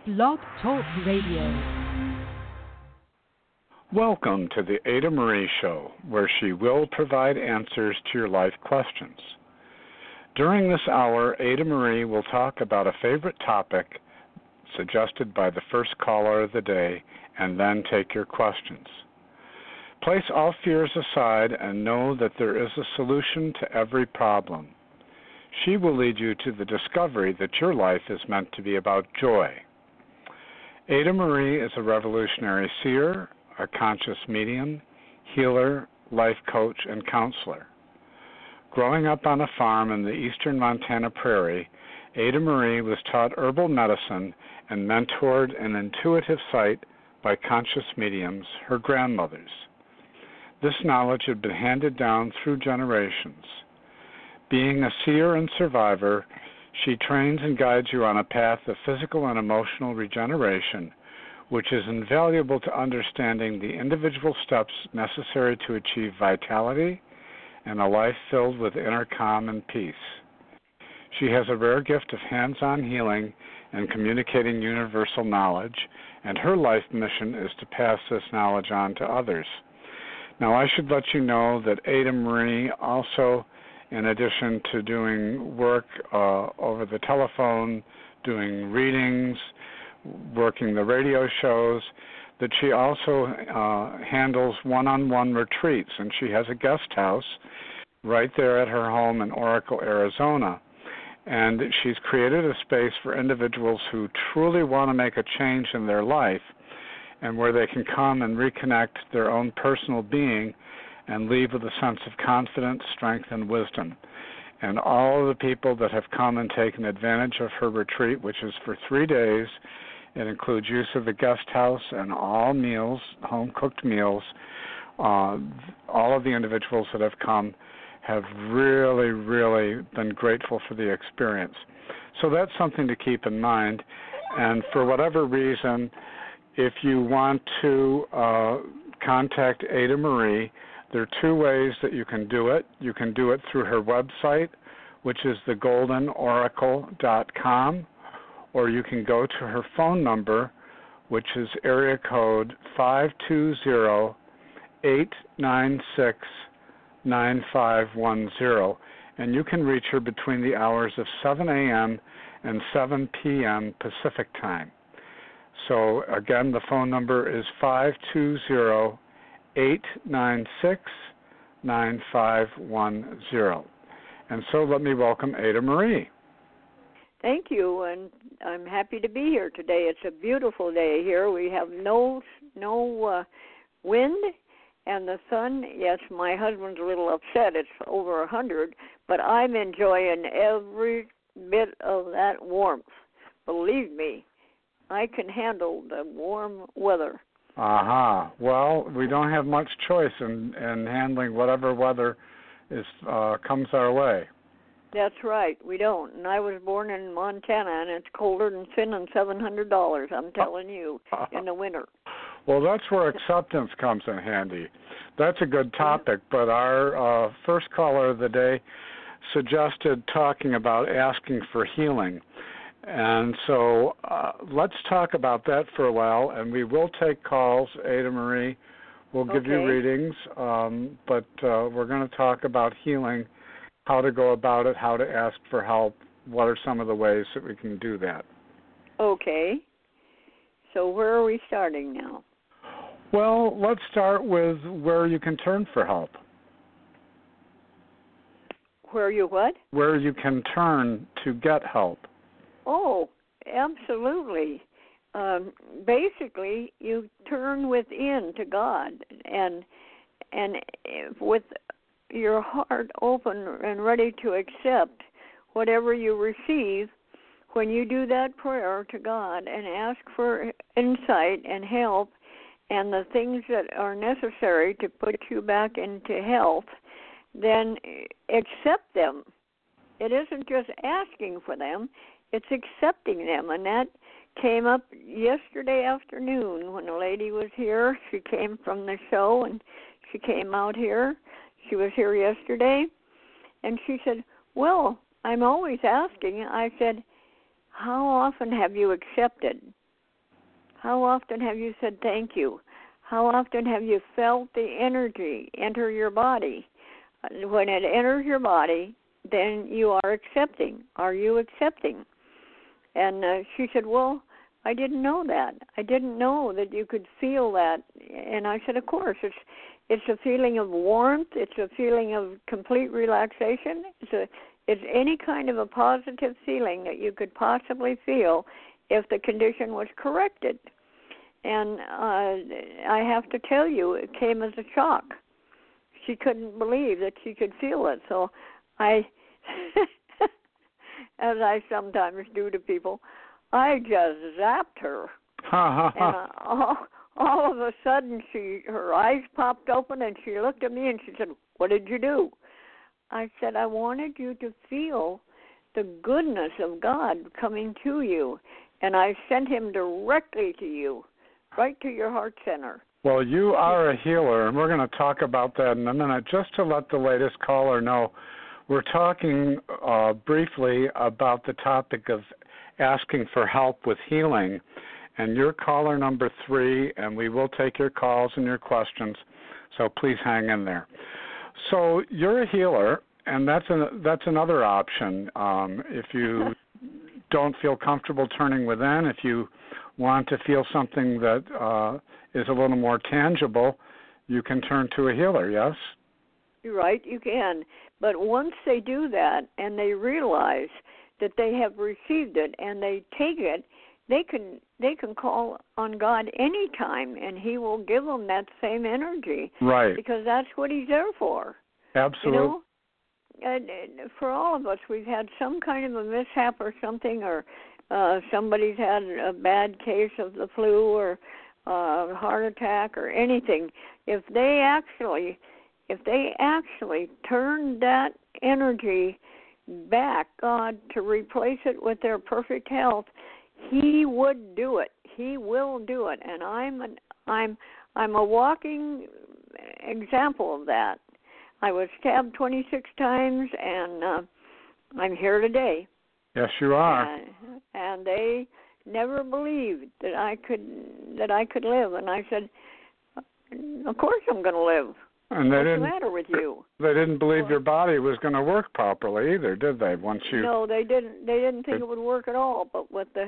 Blog Talk Radio. Welcome to the Ada Marie Show, where she will provide answers to your life questions. During this hour, Ada Marie will talk about a favorite topic suggested by the first caller of the day, and then take your questions. Place all fears aside and know that there is a solution to every problem. She will lead you to the discovery that your life is meant to be about joy. Ada Marie is a revolutionary seer, a conscious medium, healer, life coach, and counselor. Growing up on a farm in the eastern Montana prairie, Ada Marie was taught herbal medicine and mentored an intuitive sight by conscious mediums, her grandmothers. This knowledge had been handed down through generations. Being a seer and survivor, she trains and guides you on a path of physical and emotional regeneration, which is invaluable to understanding the individual steps necessary to achieve vitality and a life filled with inner calm and peace. She has a rare gift of hands-on healing and communicating universal knowledge, and her life mission is to pass this knowledge on to others. Now, I should let you know that Ada Marie also, in addition to doing work over the telephone, doing readings, working the radio shows, that she also handles one-on-one retreats, and she has a guest house right there at her home in Oracle, Arizona. And she's created a space for individuals who truly want to make a change in their life and where they can come and reconnect their own personal being and leave with a sense of confidence, strength, and wisdom. And all of the people that have come and taken advantage of her retreat, which is for 3 days, it includes use of the guest house and all meals, home-cooked meals. All of the individuals that have come have really, really been grateful for the experience. So that's something to keep in mind. And for whatever reason, if you want to contact Ada Marie, there are 2 ways that you can do it. You can do it through her website, which is thegoldenoracle.com, or you can go to her phone number, which is area code 520-896-9510, and you can reach her between the hours of 7 a.m. and 7 p.m. Pacific time. So again, the phone number is 520-896-9510. And so let me welcome Ada Marie. Thank you, and I'm happy to be here today. It's a beautiful day here. We have no wind, and the sun. Yes, my husband's a little upset. It's over 100, but I'm enjoying every bit of that warmth. Believe me, I can handle the warm weather. Aha. Well, we don't have much choice in handling whatever weather comes our way. That's right, we don't. And I was born in Montana, and it's colder than sending $700, I'm telling you, in the winter. Well, that's where acceptance comes in handy. That's a good topic, but our first caller of the day suggested talking about asking for healing. And so let's talk about that for a while, and we will take calls, Ada Marie. We'll give you readings, but we're going to talk about healing, how to go about it, how to ask for help, what are some of the ways that we can do that. Okay. So where are we starting now? Well, let's start with where you can turn for help. Where you what? Where you can turn to get help. Oh, absolutely. Basically, you turn within to God, and with your heart open and ready to accept whatever you receive. When you do that prayer to God and ask for insight and help and the things that are necessary to put you back into health, then accept them. It isn't just asking for them, it's accepting them. And that came up yesterday afternoon when a lady was here. She came from the show, and she came out here. She was here yesterday, and she said, well, I'm always asking. I said, how often have you accepted? How often have you said thank you? How often have you felt the energy enter your body? When it enters your body, then you are accepting. Are you accepting? And she said, well, I didn't know that. I didn't know that you could feel that. And I said, of course, it's a feeling of warmth. It's a feeling of complete relaxation. It's any kind of a positive feeling that you could possibly feel if the condition was corrected. And I have to tell you, it came as a shock. She couldn't believe that she could feel it. So I, as I sometimes do to people, I just zapped her. And all of a sudden, her eyes popped open, and she looked at me, and she said, what did you do? I said, I wanted you to feel the goodness of God coming to you, and I sent him directly to you, right to your heart center. Well, you are a healer, and we're going to talk about that in a minute. Just to let the latest caller know, we're talking briefly about the topic of asking for help with healing. And you're caller number 3, and we will take your calls and your questions, so please hang in there. So you're a healer, and that's another option. If you don't feel comfortable turning within, if you want to feel something that is a little more tangible, you can turn to a healer, yes? You're right, you can. But once they do that and they realize that they have received it and they take it, they can call on God anytime, and he will give them that same energy. Right. Because that's what he's there for. Absolutely. You know? And for all of us, we've had some kind of a mishap or something, or somebody's had a bad case of the flu or a heart attack or anything. If they actually turn that energy back, God, to replace it with their perfect health, he would do it. He will do it, and I'm a walking example of that. I was stabbed 26 times, and I'm here today. Yes, you are. And they never believed that I could live, and I said, "Of course I'm going to live." And What's the matter with you? They didn't believe your body was going to work properly either, did they? No, they didn't. They didn't think it would work at all. But with the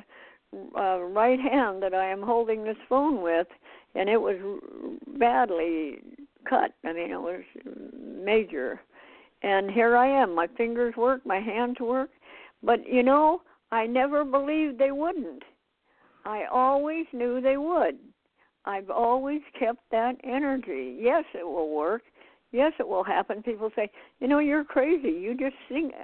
right hand that I am holding this phone with, and it was badly cut. I mean, it was major. And here I am. My fingers work. My hands work. But, you know, I never believed they wouldn't. I always knew they would. I've always kept that energy. Yes, it will work. Yes, it will happen. People say, you know, you're crazy. You just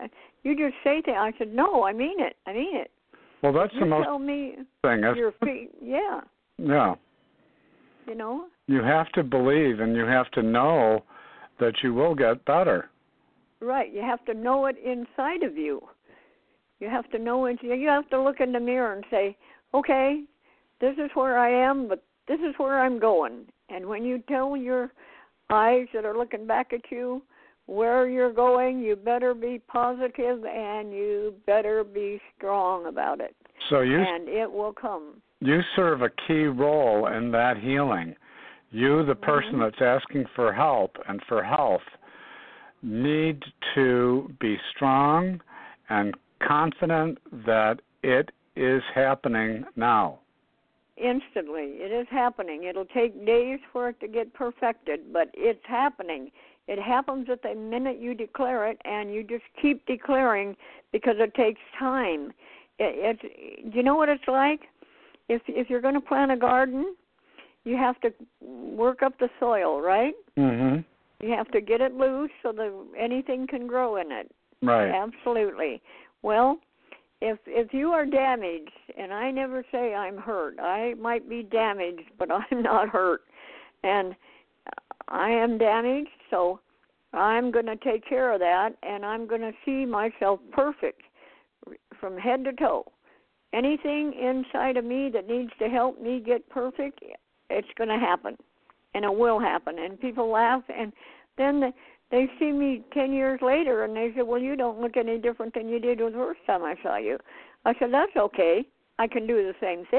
say things. I said, no, I mean it. I mean it. Well, that's you the most tell me thing. Your feet, yeah. Yeah. You know? You have to believe, and you have to know that you will get better. Right. You have to know it inside of you. You have to know it. You have to look in the mirror and say, okay, this is where I am, but this is where I'm going. And when you tell your eyes that are looking back at you where you're going, you better be positive and you better be strong about it. And it will come. You serve a key role in that healing. You, the person that's asking for help and for health, need to be strong and confident that it is happening now. Instantly. It is happening. It'll take days for it to get perfected, but it's happening. It happens at the minute you declare it, and you just keep declaring because it takes time. Do you know what it's like? If you're going to plant a garden, you have to work up the soil, right? Mm-hmm. You have to get it loose so that anything can grow in it. Right. Absolutely. Well, if you are damaged, and I never say I'm hurt, I might be damaged, but I'm not hurt. And I am damaged, so I'm going to take care of that, and I'm going to see myself perfect from head to toe. Anything inside of me that needs to help me get perfect, it's going to happen, and it will happen. And people laugh, and then they see me 10 years later, and they say, well, you don't look any different than you did the first time I saw you. I said, that's okay. I can do the same things.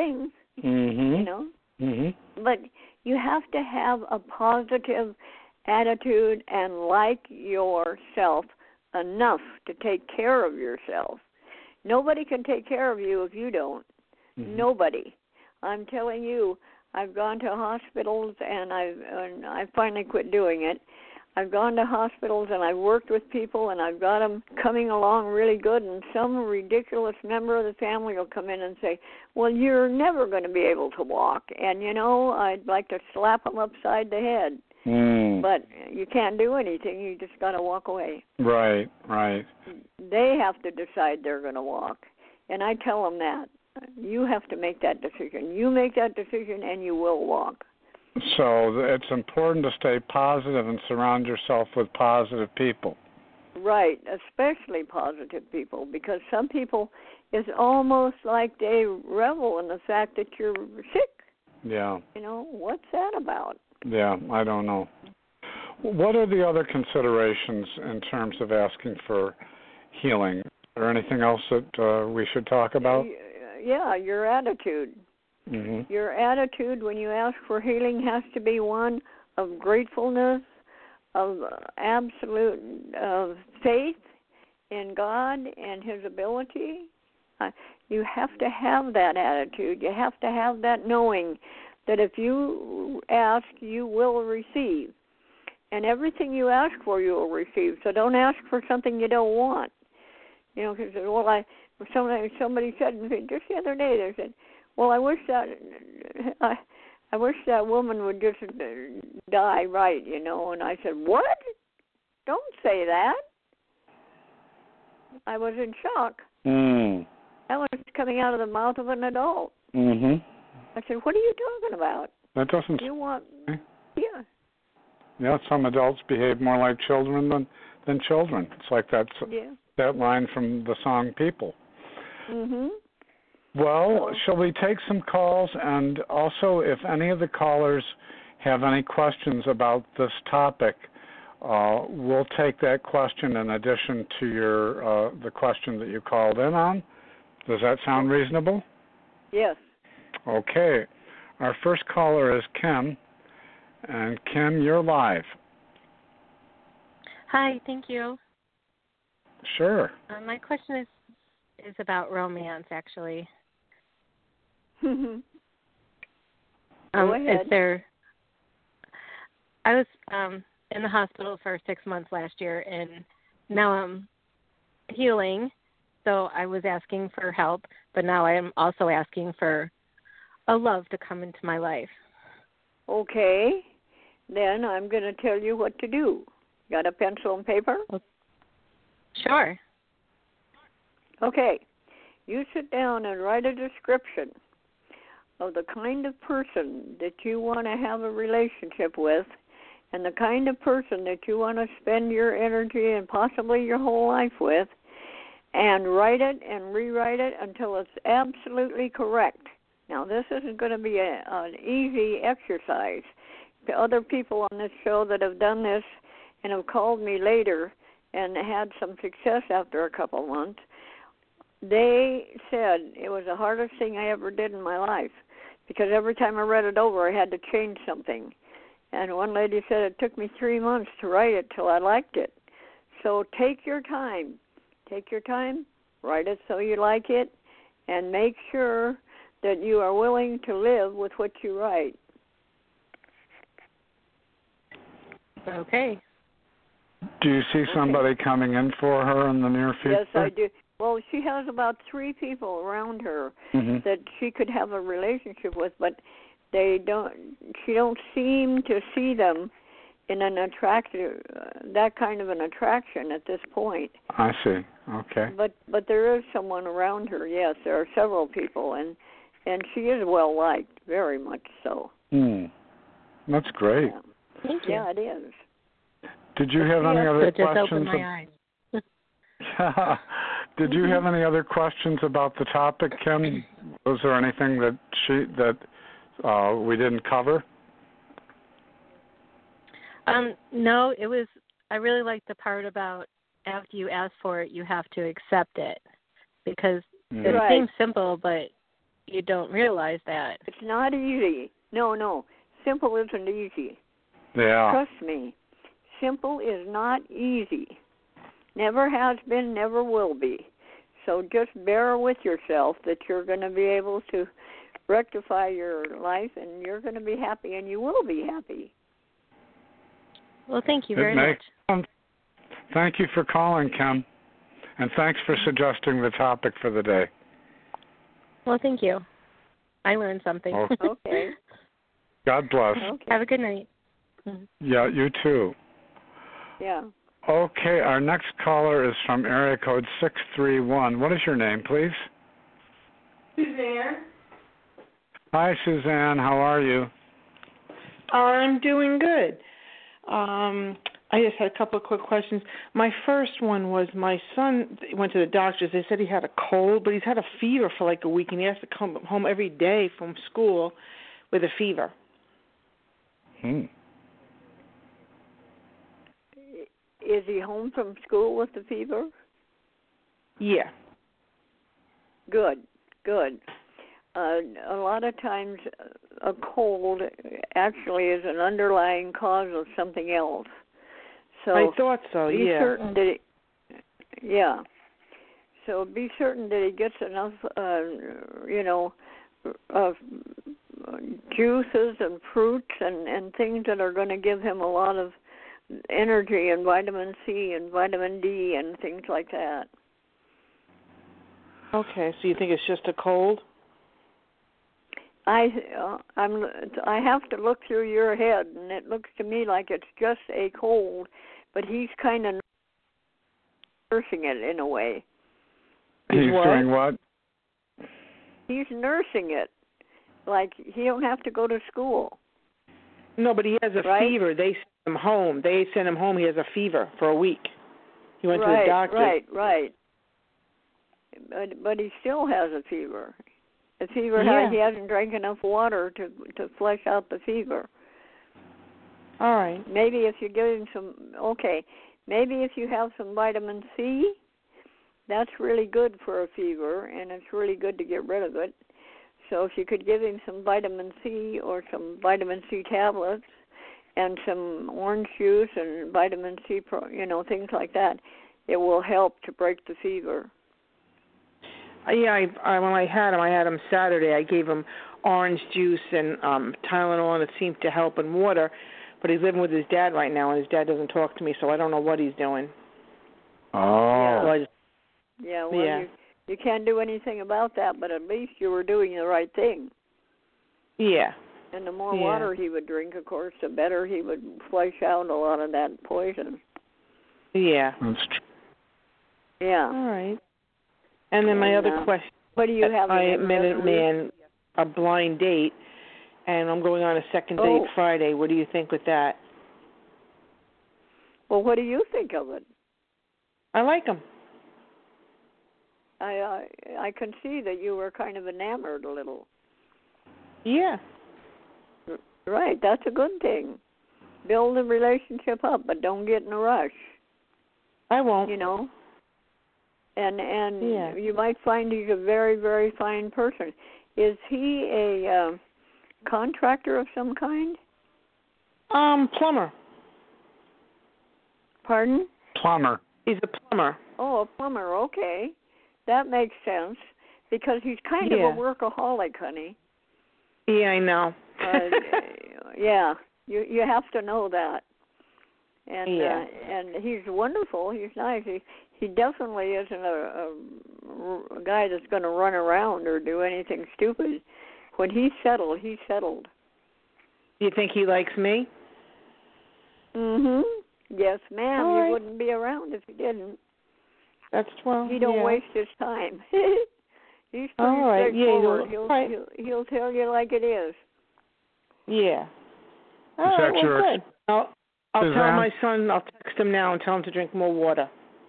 You know? But you have to have a positive attitude and like yourself enough to take care of yourself. Nobody can take care of you if you don't. Nobody. I'm telling you, I've gone to hospitals and I finally quit doing it. I've gone to hospitals and I've worked with people and I've got them coming along really good, and some ridiculous member of the family will come in and say, well, you're never going to be able to walk. And, you know, I'd like to slap them upside the head. But you can't do anything. You just got to walk away. Right. They have to decide they're going to walk. And I tell them that. You have to make that decision. You make that decision and you will walk. So it's important to stay positive and surround yourself with positive people. Right, especially positive people, because some people, it's almost like they revel in the fact that you're sick. Yeah. You know, what's that about? Yeah, I don't know. What are the other considerations in terms of asking for healing? Or anything else that we should talk about? Yeah, your attitude. Your attitude when you ask for healing has to be one of gratefulness, of absolute faith in God and His ability. You have to have that attitude. You have to have that knowing that if you ask, you will receive. And everything you ask for, you will receive. So don't ask for something you don't want. You know, because, well, somebody said just the other day, they said, well, I wish that woman would just die right, you know. And I said, what? Don't say that. I was in shock. That was coming out of the mouth of an adult. I said, what are you talking about? That doesn't... You want... Yeah. Yeah, some adults behave more like children than children. It's like that line from the song People. Well, shall we take some calls? And also, if any of the callers have any questions about this topic, we'll take that question in addition to your the question that you called in on. Does that sound reasonable? Yes. Okay. Our first caller is Kim. And Kim, you're live. Hi, thank you. Sure. My question is about romance, actually. Go ahead. I was in the hospital for 6 months last year, and now I'm healing, so I was asking for help, but now I am also asking for a love to come into my life. Okay. Then I'm going to tell you what to do. Got a pencil and paper? Sure. Okay. You sit down and write a description of the kind of person that you want to have a relationship with and the kind of person that you want to spend your energy and possibly your whole life with, and write it and rewrite it until it's absolutely correct. Now, this isn't going to be an easy exercise. The other people on this show that have done this and have called me later and had some success after a couple months, they said it was the hardest thing I ever did in my life, because every time I read it over, I had to change something. And one lady said it took me 3 months to write it till I liked it. So take your time. Take your time, write it so you like it, and make sure that you are willing to live with what you write. Okay. Do you see somebody coming in for her in the near future? Yes, I do. Well, she has about 3 people around her that she could have a relationship with, but she don't seem to see them in an attractive, that kind of an attraction at this point. I see. Okay. But there is someone around her. Yes, there are several people, and she is well liked, very much so. That's great. Yeah. Thank you. Yeah, it is. Did you have any other questions? Just opened my eyes. Did you have any other questions about the topic, Kim? Was there anything that we didn't cover? No, it was. I really liked the part about after you ask for it, you have to accept it, because it seems simple, but you don't realize that. It's not easy. No. Simple isn't easy. Yeah. Trust me. Simple is not easy. Never has been, never will be. So just bear with yourself that you're going to be able to rectify your life, and you're going to be happy, and you will be happy. Well, thank you very much. Thank you for calling, Kim, and thanks for suggesting the topic for the day. Well, thank you. I learned something. Okay. God bless. Okay. Have a good night. Yeah, you too. Yeah. Okay, our next caller is from area code 631. What is your name, please? Suzanne. Hi, Suzanne. How are you? I'm doing good. I just had a couple of quick questions. My first one was my son went to the doctors. They said he had a cold, but he's had a fever for like a week, and he has to come home every day from school with a fever. Is he home from school with the fever? Yeah. Good. A lot of times a cold actually is an underlying cause of something else. So I thought so, be yeah. certain that So be certain that he gets enough, juices and fruits and things that are going to give him a lot of energy, and vitamin C and vitamin D and things like that. Okay, so you think it's just a cold? I have to look through your head, and it looks to me like it's just a cold, but he's kind of nursing it in a way. He's doing what? He's nursing it, like he don't have to go to school. No, but he has a fever. They send him home. He has a fever for a week. He went to the doctor. Right. But he still has a fever. The fever, he hasn't drank enough water to flush out the fever. All right. Maybe if you give him maybe if you have some vitamin C, that's really good for a fever, and it's really good to get rid of it. So if you could give him some vitamin C or some vitamin C tablets and some orange juice and vitamin C, things like that, it will help to break the fever. Yeah, when I had him Saturday, I gave him orange juice and Tylenol, and it seemed to help, and water. But he's living with his dad right now, and his dad doesn't talk to me, so I don't know what he's doing. Oh. You can't do anything about that, but at least you were doing the right thing. Yeah. And the more water he would drink, of course, the better he would flush out a lot of that poison. Yeah. That's true. Yeah. All right. And then my other question. What do you have? I met a man, a blind date, and I'm going on a second date Friday. What do you think with that? Well, what do you think of it? I like him. I can see that you were kind of enamored a little. Yeah. Right, that's a good thing. Build the relationship up, but don't get in a rush. I won't. And you might find he's a very, very fine person. Is he a contractor of some kind? Plumber. Pardon? Plumber. He's a plumber. Oh, a plumber, okay. That makes sense, because he's kind of a workaholic, honey. Yeah, I know. You have to know that. And he's wonderful. He's nice. He definitely isn't a guy that's going to run around or do anything stupid. When he's settled, he's settled. Do you think he likes me? Mm-hmm. Yes, ma'am. All right. You wouldn't be around if he didn't. That's well. He don't waste his time. He's pretty straightforward. He'll tell you like it is. Yeah. All right, good. I'll tell my son. I'll text him now and tell him to drink more water.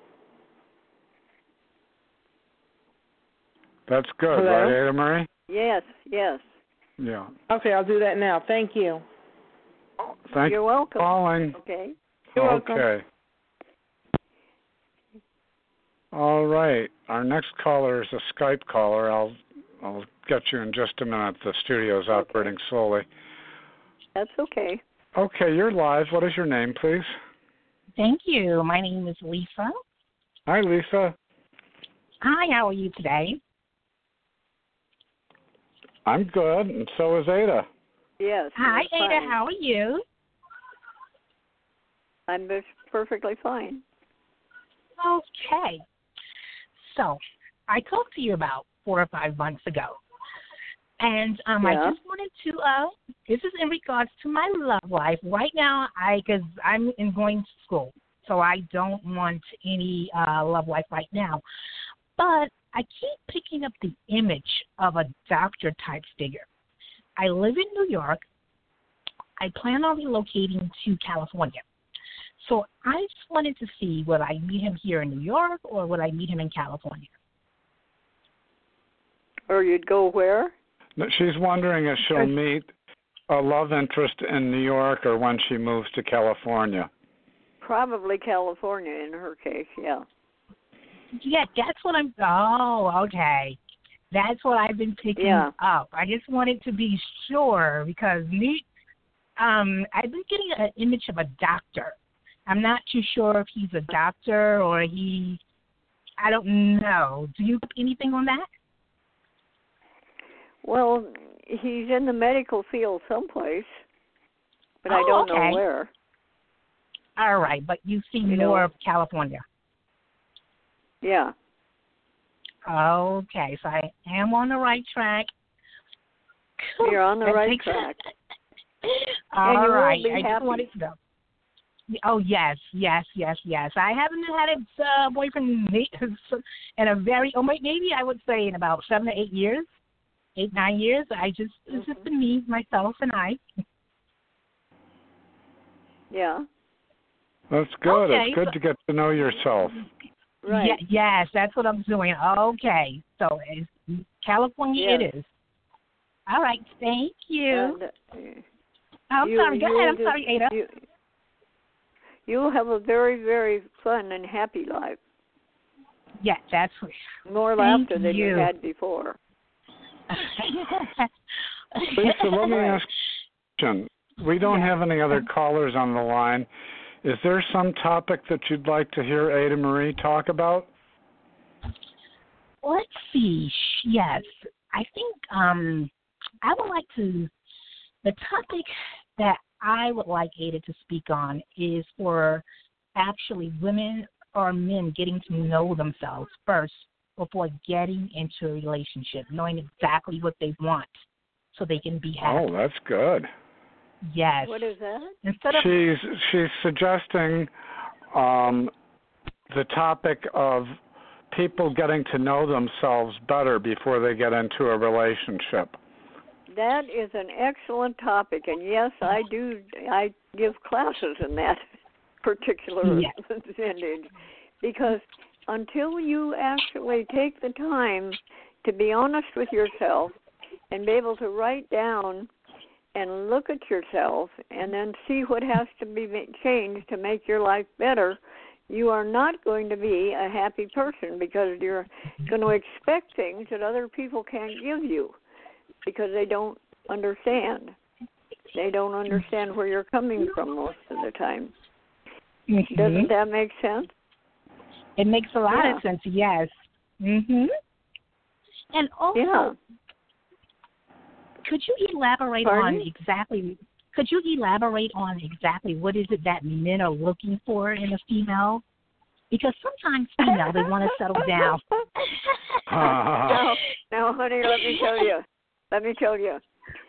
That's good, Hello? right, Ada Marie? Yes. Yeah. Okay, I'll do that now. Thank you. You're welcome. For calling. Okay. You're welcome. Okay. All right. Our next caller is a Skype caller. I'll get you in just a minute. The studio's operating slowly. That's okay. Okay, you're live. What is your name, please? Thank you. My name is Lisa. Hi, Lisa. Hi, how are you today? I'm good, and so is Ada. Yes. Hi, you're Ada. fine. How are you? I'm just perfectly fine. Okay. So, I talked to you about 4 or 5 months ago. And I just wanted to, this is in regards to my love life. Right now, because I'm going to school, so I don't want any love life right now. But I keep picking up the image of a doctor-type figure. I live in New York. I plan on relocating to California. So I just wanted to see, would I meet him here in New York or would I meet him in California? Or you'd go where? She's wondering if she'll meet a love interest in New York or when she moves to California. Probably California in her case, yeah. Yeah, that's what I'm... Oh, okay. That's what I've been picking up. I just wanted to be sure because I've been getting an image of a doctor. I'm not too sure if he's a doctor or I don't know. Do you have anything on that? Well, he's in the medical field someplace, but I don't know where. All right, but you've seen more of California. Yeah. Okay, so I am on the right track. You're on the right track. All right, I just wanted to know. Oh, yes. I haven't had a boyfriend in a maybe I would say in about 7 to 8 years. 8-9 years. It's just been me, myself, and I. Yeah. That's good. Okay, it's good to get to know yourself. Right. Yes, that's what I'm doing. Okay. So California it is. All right. Thank you. And, I'm sorry. Go ahead. I'm sorry, Ada. You'll have a very, very fun and happy life. Yeah, that's more laughter than you had before. Lisa, let me ask you a question. We don't have any other callers on the line. Is there some topic that you'd like to hear Ada Marie talk about? Let's see. Yes. I think I would like to, the topic that I would like Ada to speak on is for actually women or men getting to know themselves first before getting into a relationship, knowing exactly what they want so they can be happy. Oh, that's good. Yes. What is that? She's suggesting the topic of people getting to know themselves better before they get into a relationship. That is an excellent topic, and yes, I do. I give classes in that particular vintage because until you actually take the time to be honest with yourself and be able to write down and look at yourself and then see what has to be changed to make your life better, you are not going to be a happy person because you're going to expect things that other people can't give you because they don't understand. They don't understand where you're coming from most of the time. Mm-hmm. Doesn't that make sense? It makes a lot of sense, yes. Mm-hmm. And also, could you elaborate on exactly what is it that men are looking for in a female? Because sometimes females, they want to settle down. No, honey, let me tell you.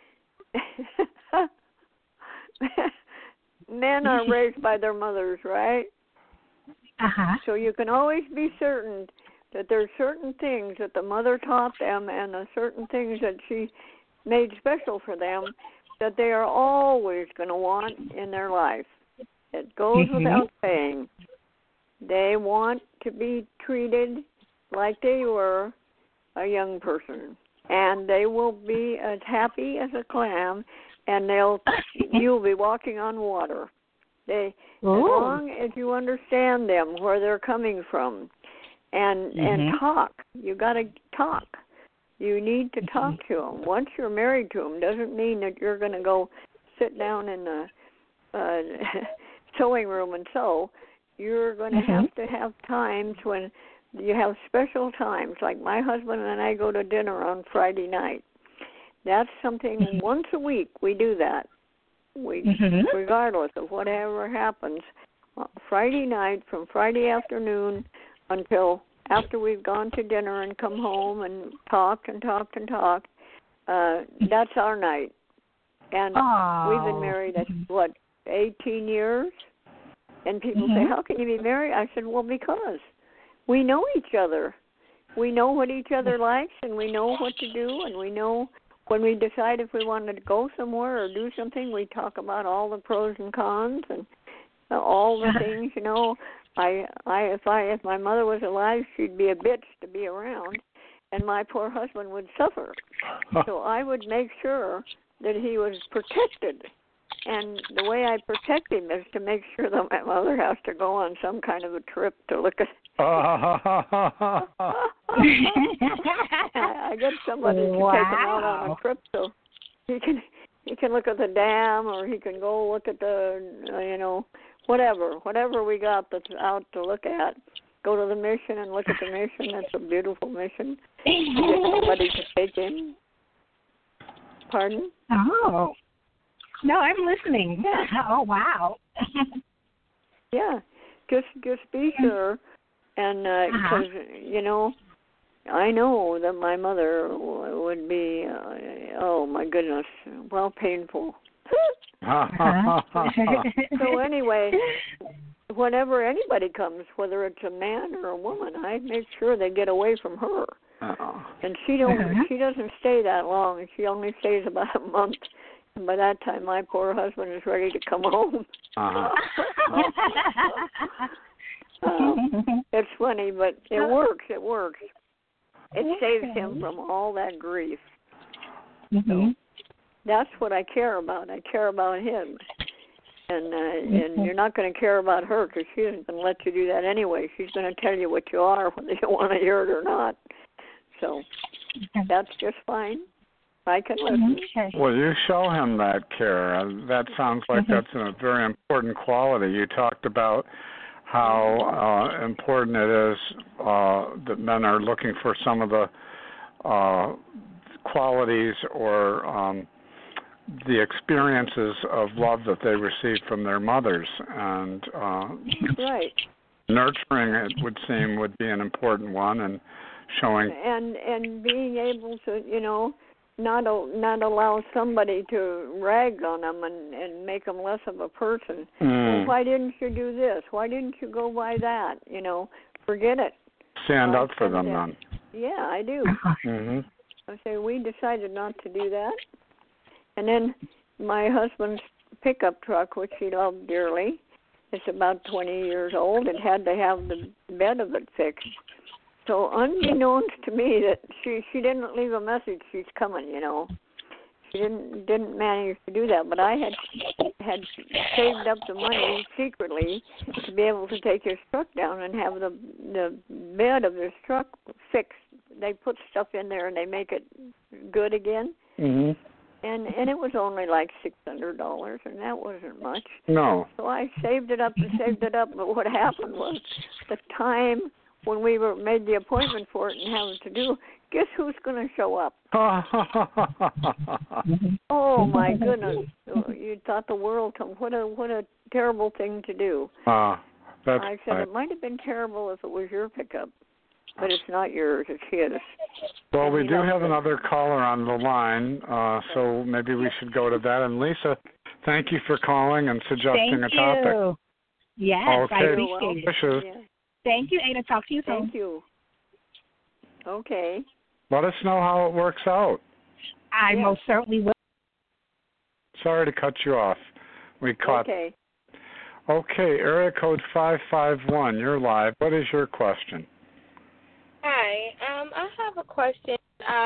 Men are raised by their mothers, right? Uh-huh. So you can always be certain that there's certain things that the mother taught them and the certain things that she made special for them that they are always going to want in their life. It goes without saying. They want to be treated like they were a young person, and they will be as happy as a clam, and you'll be walking on water. As long as you understand them, where they're coming from, and talk. You got to talk. You need to talk to him. Once you're married to him, doesn't mean that you're going to go sit down in the sewing room and sew. You're going to have times when you have special times. Like my husband and I go to dinner on Friday night. That's something once a week we do that. Regardless of whatever happens, Friday night from Friday afternoon until after we've gone to dinner and come home and talked. That's our night. And we've been married, 18 years? And people say, how can you be married? I said, well, because we know each other. We know what each other likes, and we know what to do, and we know when we decide if we wanted to go somewhere or do something, we talk about all the pros and cons and all the things, you know. If my mother was alive, she'd be a bitch to be around, and my poor husband would suffer. So I would make sure that he was protected. And the way I protect him is to make sure that my mother has to go on some kind of a trip to look at. I get somebody to take him out on a trip so he can look at the dam, or he can go look at the whatever we got that's out to look at. Go to the mission and look at the mission. That's a beautiful mission. Get somebody to take him. Pardon? Oh. No, I'm listening. Oh, wow. Yeah, just be sure, and because I know that my mother would be, oh my goodness, well, painful. So anyway, whenever anybody comes, whether it's a man or a woman, I make sure they get away from her. And she doesn't stay that long. She only stays about a month. And by that time, my poor husband is ready to come home. It's funny, but it works. It saves him from all that grief. So that's what I care about. I care about him. And you're not going to care about her because she isn't going to let you do that anyway. She's going to tell you what you are, whether you want to hear it or not. So that's just fine. I can listen. Well, you show him that care. That sounds like that's a very important quality. You talked about how important it is that men are looking for some of the qualities or the experiences of love that they received from their mothers. And nurturing, it would seem, would be an important one, and showing. And being able to, not allow somebody to rag on them and make them less of a person. Well, why didn't you do this? Why didn't you go by that? Forget it. Stand up for them then. Yeah, I do. I say, we decided not to do that. And then my husband's pickup truck, which he loved dearly, it's about 20 years old. It had to have the bed of it fixed. So unbeknownst to me that she didn't leave a message she's coming, She didn't manage to do that, but I had saved up the money secretly to be able to take his truck down and have the bed of his truck fixed. They put stuff in there and they make it good again. And it was only like $600, and that wasn't much. No. So I saved it up, but what happened was the time when we made the appointment for it and have it to do, guess who's going to show up? Oh my goodness! You thought the world come. What a terrible thing to do. I said it might have been terrible if it was your pickup, but it's not yours. It's his. Well, we do have another caller on the line, so maybe we should go to that. And Lisa, thank you for calling and suggesting a topic. Thank you. Yes, okay. I appreciate it. Yeah. Thank you, Ada. Talk to you soon. Thank you. Okay. Let us know how it works out. I most certainly will. Sorry to cut you off. Okay. Okay, area code 551. You're live. What is your question? Hi. I have a question.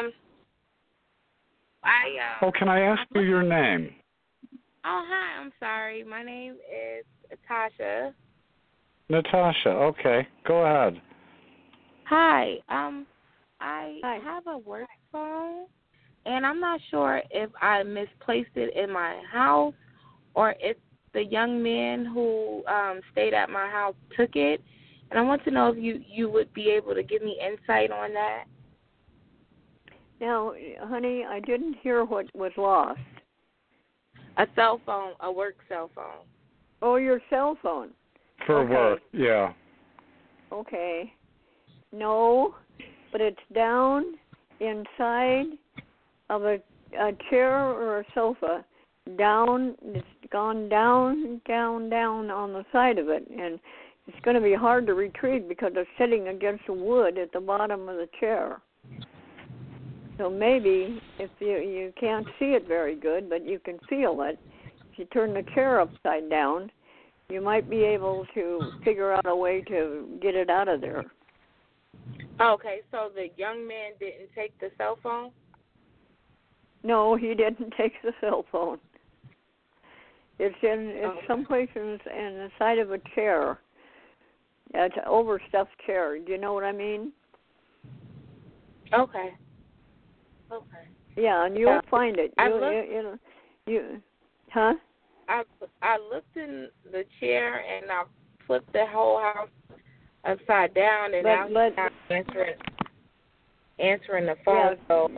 Can I ask you your name? Oh, hi. I'm sorry. My name is Tasha. Natasha. Okay, go ahead. Hi. I Hi. have a work phone, and I'm not sure if I misplaced it in my house or if the young man who stayed at my house took it. And I want to know if you would be able to give me insight on that. Now, honey, I didn't hear what was lost. A cell phone, a work cell phone. Oh, your cell phone. For Okay. work, yeah. Okay. No, but it's down inside of a chair or a sofa. Down, it's gone down on the side of it, and it's going to be hard to retrieve because it's sitting against the wood at the bottom of the chair. So maybe if you can't see it very good, but you can feel it, if you turn the chair upside down, you might be able to figure out a way to get it out of there. Okay, so the young man didn't take the cell phone? No, he didn't take the cell phone. It's someplace in the side of a chair. It's an overstuffed chair. Do you know what I mean? Okay. Yeah, and you'll find it. Huh? I looked in the chair and I flipped the whole house upside down, and now he's not answering the phone. Yeah. So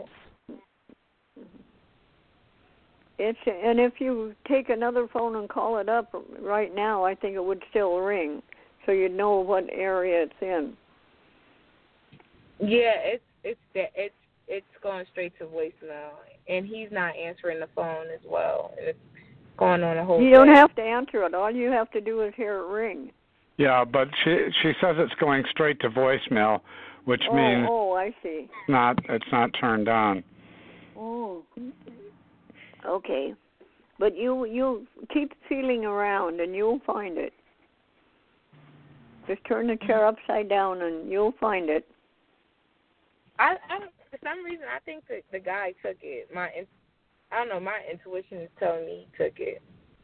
And if you take another phone and call it up right now, I think it would still ring, so you'd know what area it's in. Yeah, it's going straight to voicemail, and he's not answering the phone as well. And it's going on a whole. You don't have to answer it. All you have to do is hear it ring. Yeah, but she says it's going straight to voicemail, which means I see. It's not turned on. Oh. Okay. But you keep feeling around and you'll find it. Just turn the chair upside down and you'll find it. I for some reason I think that the guy took it. I don't know, my intuition is telling me he took it.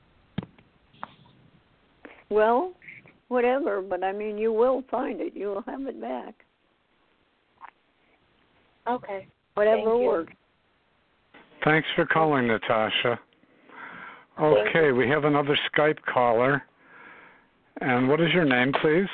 Well, whatever, but I mean you will find it. You'll have it back. Okay. Whatever works. Thanks for calling, Natasha. Okay, we have another Skype caller. And what is your name, please?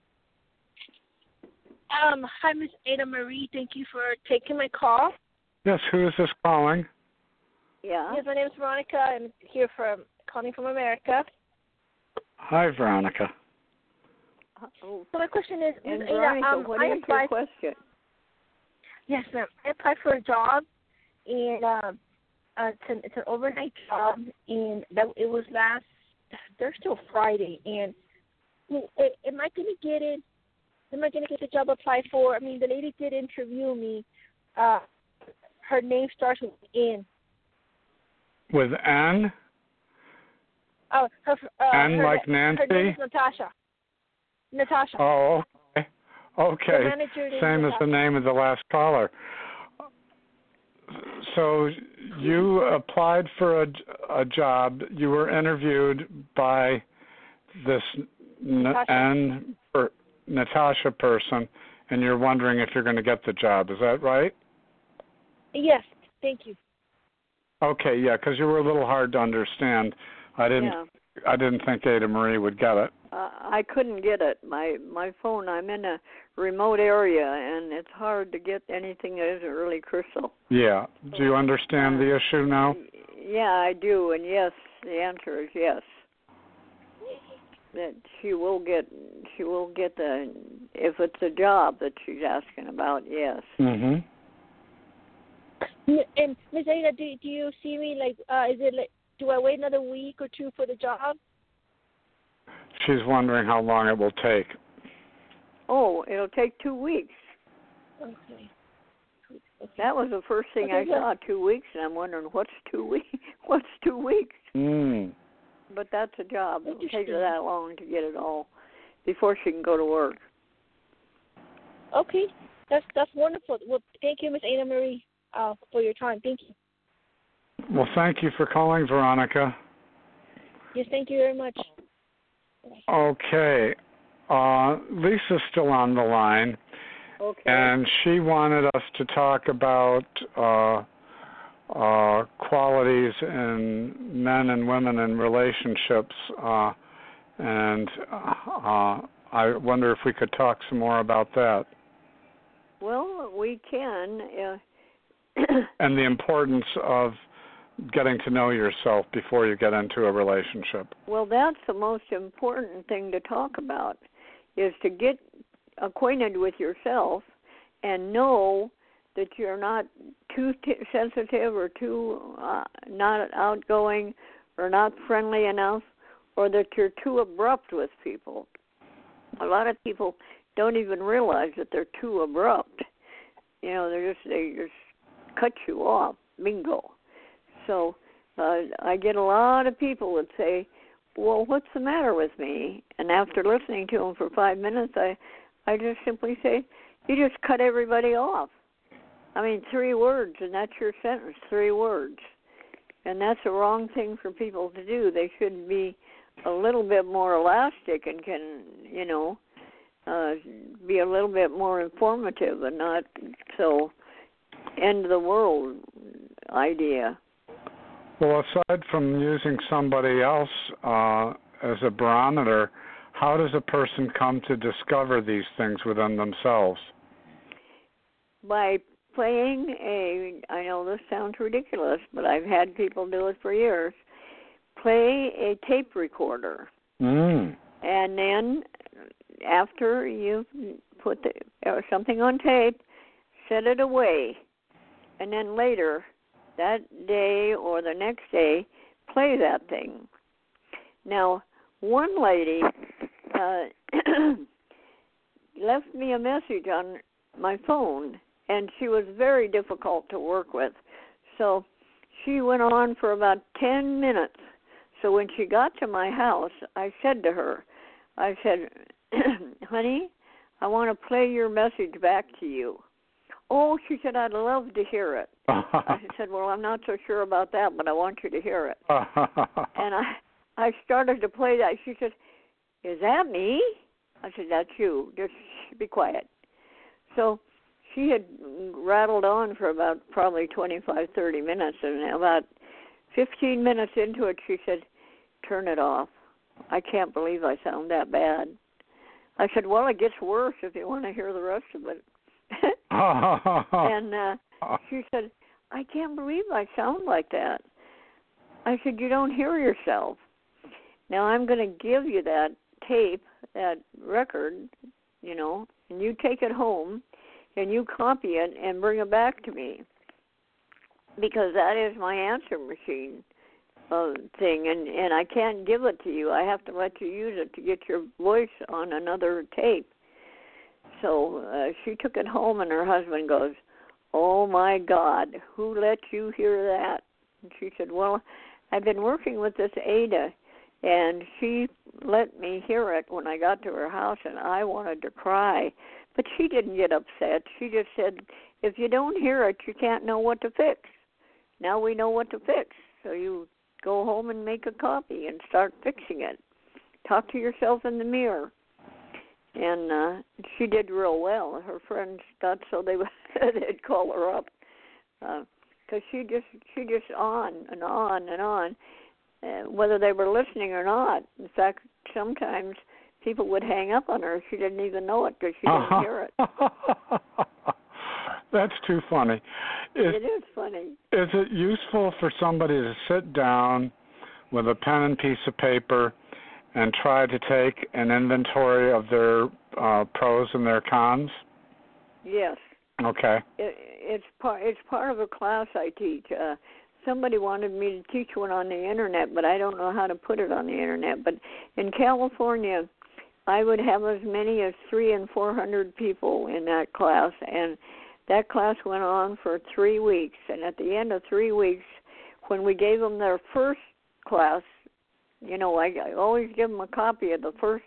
Hi, Miss Ada Marie. Thank you for taking my call. Yes, who is this calling? Yeah. Yes, my name is Veronica. I'm here calling from America. Hi, Veronica. So my question is, and Ms. Veronica, Ada, what is your question? Yes, ma'am. I applied for a job, and it's an overnight job, and it was last Thursday or Friday. And am I going to get it? Am I going to get the job applied for? I mean, the lady did interview me. Her name starts with N. With N? Oh, N like Nancy? Her name is Natasha. Natasha. Oh, okay. Okay. The manager Same as the name of the last caller. So you applied for a job. You were interviewed by this Natasha person, and you're wondering if you're going to get the job. Is that right? Yes. Thank you. Okay, yeah, because you were a little hard to understand. I didn't think Ada Marie would get it. I couldn't get it. My phone, I'm in a remote area, and it's hard to get anything that isn't really crystal. Yeah. Do you understand the issue now? Yeah, I do, and yes, the answer is yes. That she will get the, if it's a job that she's asking about, yes. Mhm. And Ms. Ada, do you see me do I wait another week or two for the job? She's wondering how long it will take. Oh, it'll take 2 weeks. Okay. That was the first thing I saw, 2 weeks, and I'm wondering what's 2 weeks? What's 2 weeks? But that's a job. It'll take her that long to get it all before she can go to work. Okay, that's wonderful. Well, thank you, Miss Ada Marie, for your time. Thank you. Well, thank you for calling, Veronica. Yes, thank you very much. Okay. Lisa's still on the line, Okay. And she wanted us to talk about qualities in men and women in relationships, and I wonder if we could talk some more about that. Well, we can. And the importance of getting to know yourself before you get into a relationship. Well, that's the most important thing to talk about, is to get acquainted with yourself and know that you're not too sensitive or too not outgoing or not friendly enough, or that you're too abrupt with people. A lot of people don't even realize that they're too abrupt. You know, they just cut you off. Bingo. So I get a lot of people that say, well, what's the matter with me? And after listening to them for 5 minutes, I just simply say, you just cut everybody off. I mean, 3 words, and that's your sentence, 3 words. And that's the wrong thing for people to do. They should be a little bit more elastic and can, be a little bit more informative and not so end of the world idea. Well, aside from using somebody else as a barometer, how does a person come to discover these things within themselves? By playing I know this sounds ridiculous, but I've had people do it for years, play a tape recorder. And then after you put something on tape, set it away. And then later, that day or the next day, play that thing. Now, one lady left me a message on my phone, and she was very difficult to work with. So she went on for about 10 minutes. So when she got to my house, I said to her, honey, I want to play your message back to you. Oh, she said, I'd love to hear it. I said, well, I'm not so sure about that, but I want you to hear it. And I started to play that. She said, is that me? I said, that's you. Just be quiet. So she had rattled on for about probably 25, 30 minutes, and about 15 minutes into it, she said, turn it off. I can't believe I sound that bad. I said, well, it gets worse if you want to hear the rest of it. And she said, I can't believe I sound like that. I said, you don't hear yourself. Now I'm going to give you that tape, that record, and you take it home and you copy it and bring it back to me, because that is my answer machine thing, and I can't give it to you. I have to let you use it to get your voice on another tape. So she took it home, and her husband goes, oh, my God, who let you hear that? And she said, well, I've been working with this Ada, and she let me hear it when I got to her house, and I wanted to cry. But she didn't get upset. She just said, if you don't hear it, you can't know what to fix. Now we know what to fix. So you go home and make a copy and start fixing it. Talk to yourself in the mirror. And she did real well. Her friends thought so they'd call her up, because she just on and on and on, whether they were listening or not. In fact, sometimes people would hang up on her. She didn't even know it because she didn't hear it. That's too funny. It is funny. Is it useful for somebody to sit down with a pen and piece of paper and try to take an inventory of their pros and their cons? Yes. Okay. It's part of a class I teach. Somebody wanted me to teach one on the internet, but I don't know how to put it on the internet. But in California, I would have as many as 300 and 400 people in that class, and that class went on for 3 weeks. And at the end of 3 weeks, when we gave them their first class, I always give them a copy of the first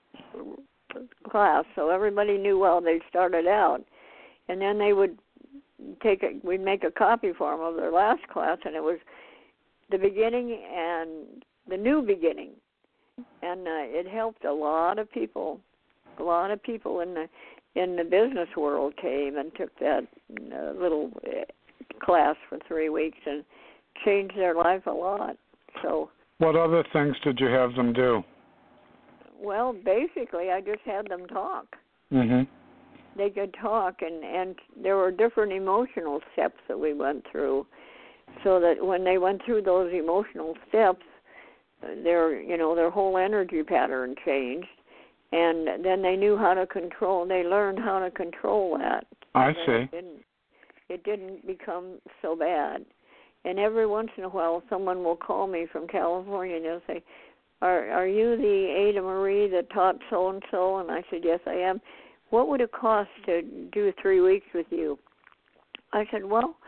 class, so everybody knew how they started out. And then they would we'd make a copy for them of their last class, and it was the beginning and the new beginning. And it helped a lot of people in in the business world came and took that little class for 3 weeks and changed their life a lot. So. What other things did you have them do? Well, basically, I just had them talk. Mhm. They could talk, and there were different emotional steps that we went through, so that when they went through those emotional steps, their whole energy pattern changed, and then they knew how to control. They learned how to control that. I see. It didn't become so bad. And every once in a while, someone will call me from California and they'll say, Are you the Ada Marie that taught so-and-so? And I said, yes, I am. What would it cost to do 3 weeks with you? I said,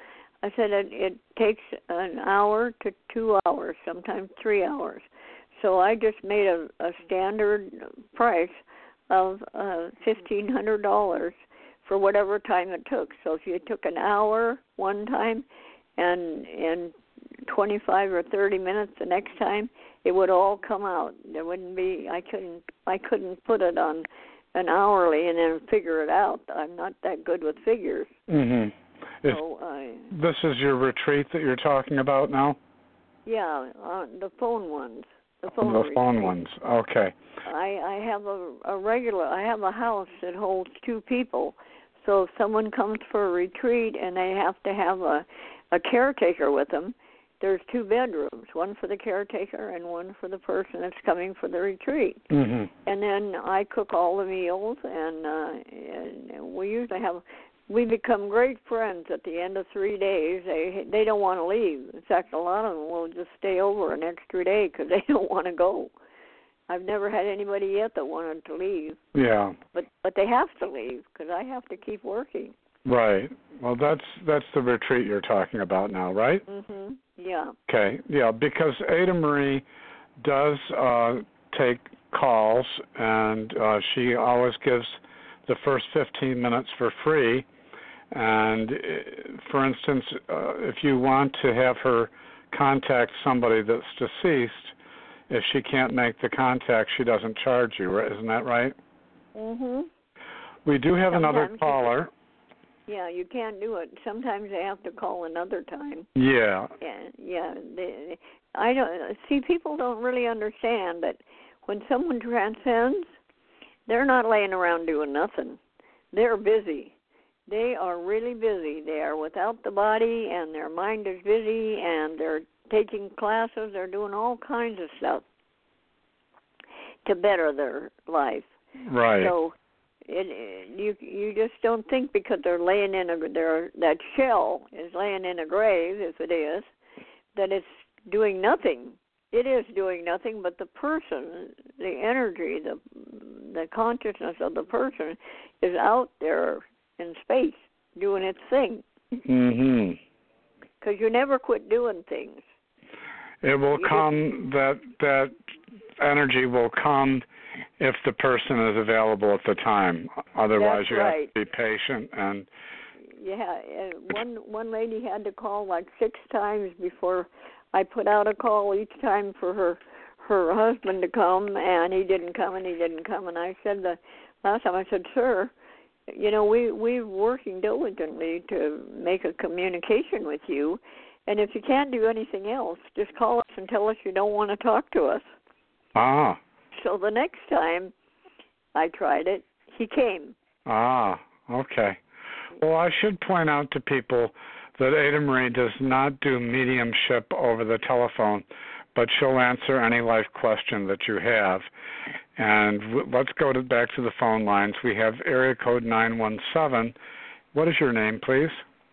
it takes an hour to 2 hours, sometimes 3 hours. So I just made a standard price of $1,500 for whatever time it took. So if you took an hour one time and 25 or 30 minutes the next time, it would all come out. There wouldn't be. I couldn't put it on an hourly and then figure it out. I'm not that good with figures. Mhm. So this is your retreat that you're talking about now? Yeah, the phone ones. The phone ones. Okay. I have I have a house that holds 2 people. So if someone comes for a retreat and they have to have a caretaker with them, there's 2 bedrooms, one for the caretaker and one for the person that's coming for the retreat. Mm-hmm. And then I cook all the meals, and we usually we become great friends at the end of 3 days. They don't want to leave. In fact, a lot of them will just stay over an extra day because they don't want to go. I've never had anybody yet that wanted to leave. Yeah. But they have to leave because I have to keep working. Right. Well, that's the retreat you're talking about now, right? Mhm. Yeah. Okay. Yeah, because Ada Marie does take calls, and she always gives the first 15 minutes for free. And for instance, if you want to have her contact somebody that's deceased, if she can't make the contact, she doesn't charge you. Isn't that right? Mhm. We do have another caller. Yeah, you can't do it. Sometimes they have to call another time. Yeah. Yeah. I don't see. People don't really understand that when someone transcends, they're not laying around doing nothing. They're busy. They are really busy. They are without the body, and their mind is busy, and they're taking classes. They're doing all kinds of stuff to better their life. Right. So you just don't think because they're laying in that shell is laying in a grave, if it is, that it's doing nothing. It is doing nothing, but the person, the energy, the consciousness of the person is out there in space doing its thing. Mhm. Because you never quit doing things. It will come. That energy will come if the person is available at the time. Otherwise, That's you right. have to be patient. And yeah, one lady had to call like 6 times before I put out a call each time for her husband to come, and he didn't come, and I said the last time, I said, sir, we're working diligently to make a communication with you, and if you can't do anything else, just call us and tell us you don't want to talk to us. Ah. So the next time I tried it, he came. Ah, okay. Well, I should point out to people that Ada Marie does not do mediumship over the telephone, but she'll answer any life question that you have. And let's go back to the phone lines. We have area code 917. What is your name, please?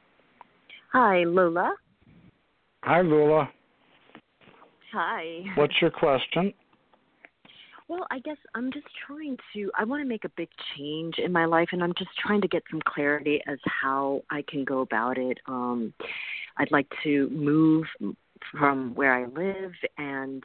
Hi, Lula. Hi, Lula. Hi. What's your question? Well, I guess I'm just I want to make a big change in my life, and I'm just trying to get some clarity as how I can go about it. I'd like to move from where I live and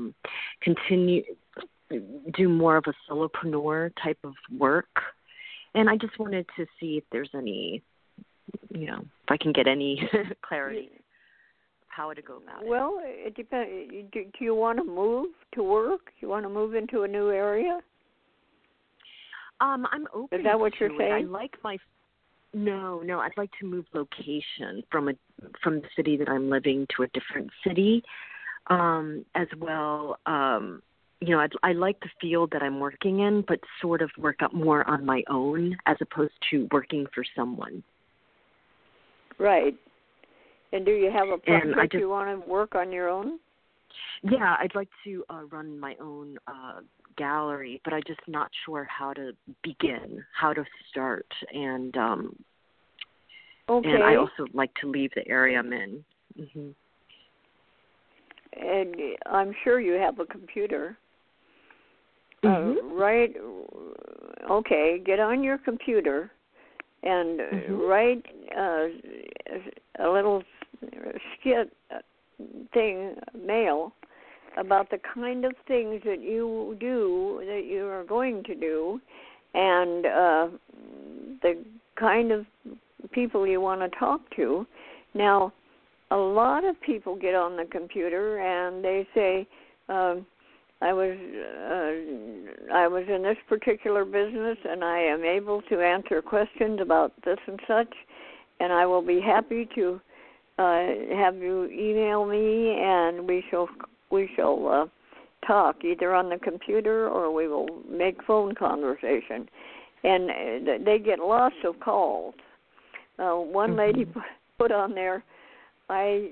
do more of a solopreneur type of work. And I just wanted to see if there's any, if I can get any clarity. How to go about it? Well, it depends. Do you want to move to work? Do you want to move into a new area? I'm open. Is that what you're to saying? I like my. No. I'd like to move location from the city that I'm living to a different city, as well. I like the field that I'm working in, but sort of work up more on my own as opposed to working for someone. Right. And do you have a project you want to work on your own? Yeah, I'd like to run my own gallery, but I'm just not sure how to begin, how to start, and okay. And I also like to leave the area I'm in. Mm-hmm. And I'm sure you have a computer. Mm-hmm. Right? Okay, get on your computer and write a little skit thing, mail, about the kind of things that you do, that you are going to do, and the kind of people you want to talk to. Now, a lot of people get on the computer and they say, I was in this particular business and I am able to answer questions about this and such, and I will be happy to have you email me, and we shall talk either on the computer or we will make phone conversation. And they get lots of calls. One lady put on there, I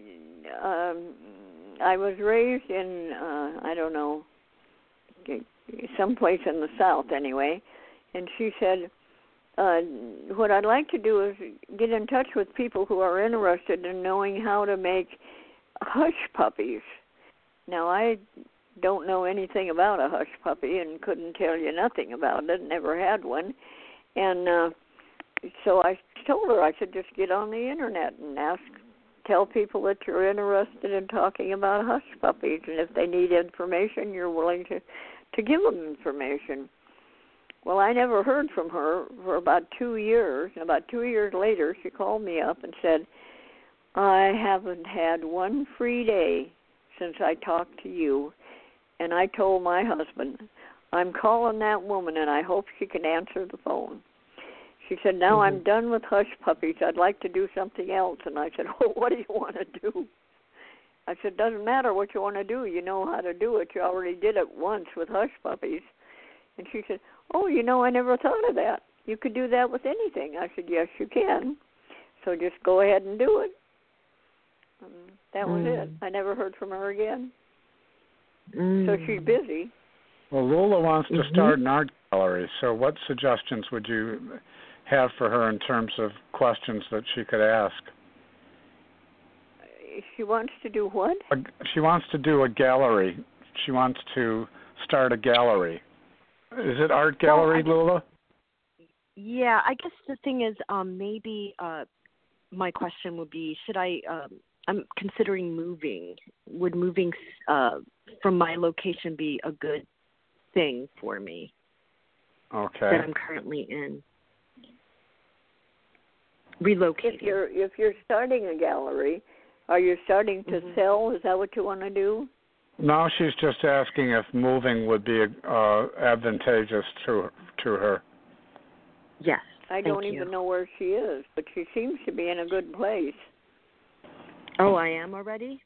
was raised in I don't know, someplace in the South anyway, and she said, what I'd like to do is get in touch with people who are interested in knowing how to make hush puppies. Now, I don't know anything about a hush puppy and couldn't tell you nothing about it, never had one. And so I told her, I said, just get on the Internet and tell people that you're interested in talking about hush puppies, and if they need information, you're willing to give them information. Well, I never heard from her for about 2 years. And about 2 years later, she called me up and said, I haven't had one free day since I talked to you. And I told my husband, I'm calling that woman, and I hope she can answer the phone. She said, now I'm done with hush puppies. I'd like to do something else. And I said, oh, what do you want to do? I said, doesn't matter what you want to do. You know how to do it. You already did it once with hush puppies. And she said, oh, I never thought of that. You could do that with anything. I said, yes, you can. So just go ahead and do it. That was it. I never heard from her again. So she's busy. Well, Lula wants to start an art gallery, so what suggestions would you have for her in terms of questions that she could ask? She wants to do what? She wants to do a gallery. She wants to start a gallery. Is it art gallery, Lula? Yeah, I guess the thing is, maybe my question would be, should I? I'm considering moving. Would moving from my location be a good thing for me? Okay. That I'm currently in. Relocating. If you're starting a gallery, are you starting to sell? Is that what you want to do? No, she's just asking if moving would be advantageous to her. Yes. I don't even know where she is, but she seems to be in a good place. Oh, I am already?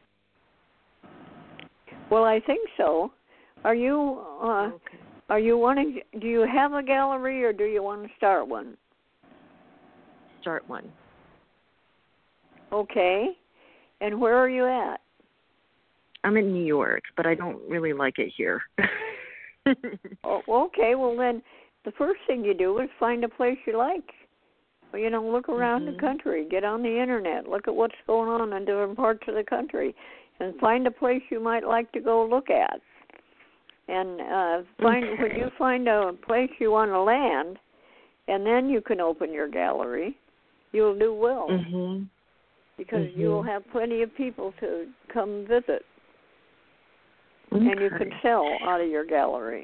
Well, I think so. Are you okay. Are you wanting? Do you have a gallery, or do you want to start one? Start one. Okay. And where are you at? I'm in New York, but I don't really like it here. Oh, okay. Well, then the first thing you do is find a place you like. Well, look around the country. Get on the Internet. Look at what's going on in different parts of the country, and find a place you might like to go look at. And when you find a place you want to land, and then you can open your gallery, you'll do well. Because you'll have plenty of people to come visit. Okay. And you can sell out of your gallery.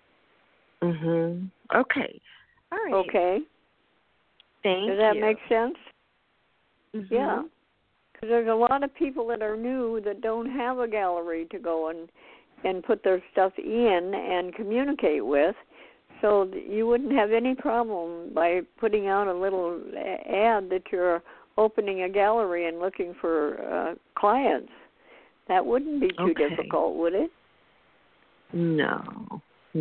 Okay. All right. Okay. Thank you. Does that make sense? Yeah. Because there's a lot of people that are new that don't have a gallery to go and put their stuff in and communicate with. So you wouldn't have any problem by putting out a little ad that you're opening a gallery and looking for clients. That wouldn't be too difficult, would it? No.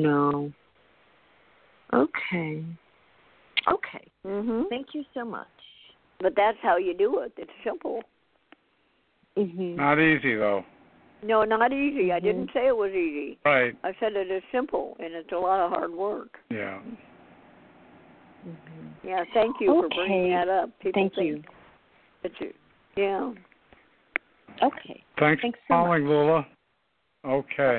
Okay. Thank you so much. But that's how you do it. It's simple. Not easy, though. No, not easy. I didn't say it was easy. Right. I said it is simple, and it's a lot of hard work. Yeah. Yeah, thank you for bringing that up. Thank you. Yeah. Okay. Thanks for calling, Lula. Okay.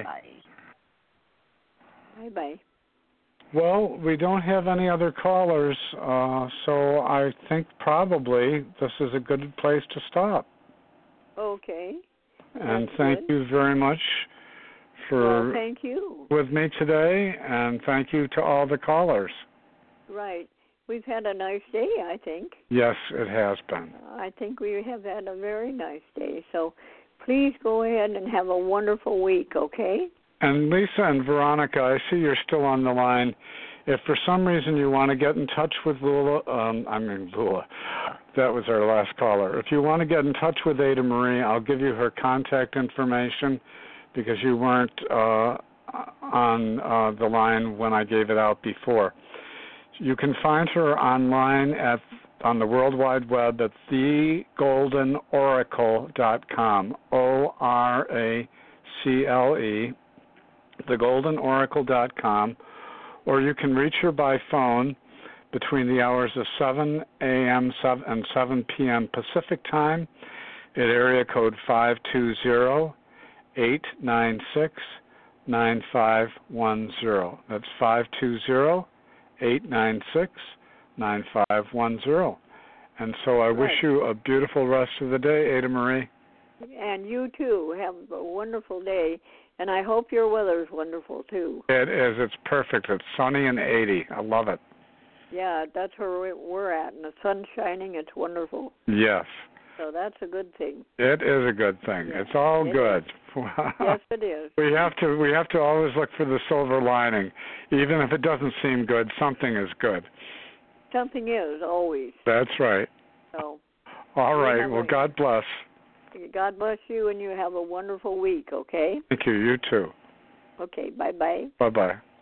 Bye-bye. Well, we don't have any other callers, so I think probably this is a good place to stop. Okay. And thank you very much for thank you. with me today, and thank you to all the callers. Right. We've had a nice day, I think. Yes, it has been. I think we have had a very nice day. So please go ahead and have a wonderful week, okay? And Lisa and Veronica, I see you're still on the line. If for some reason you want to get in touch with Lula, that was our last caller. If you want to get in touch with Ada Marie, I'll give you her contact information because you weren't on the line when I gave it out before. You can find her online on the World Wide Web at thegoldenoracl.com, ORACLE, thegoldenoracl.com, or you can reach her by phone between the hours of 7 a.m. and 7 p.m. Pacific Time at area code 520-896-9510. That's 520-896-9510. And so I wish you a beautiful rest of the day, Ada Marie. And you too. Have a wonderful day. And I hope your weather's wonderful too. It is. It's perfect. It's sunny and 80. I love it. Yeah, that's where we're at. And the sun's shining. It's wonderful. Yes. So that's a good thing. It is a good thing. Yeah. It's all good. Yes, it is. We have to always look for the silver lining. Even if it doesn't seem good, something is good. Something is, always. That's right. So. All right. Well, God bless. God bless you, and you have a wonderful week, okay? Thank you. You too. Okay, bye-bye. Bye-bye.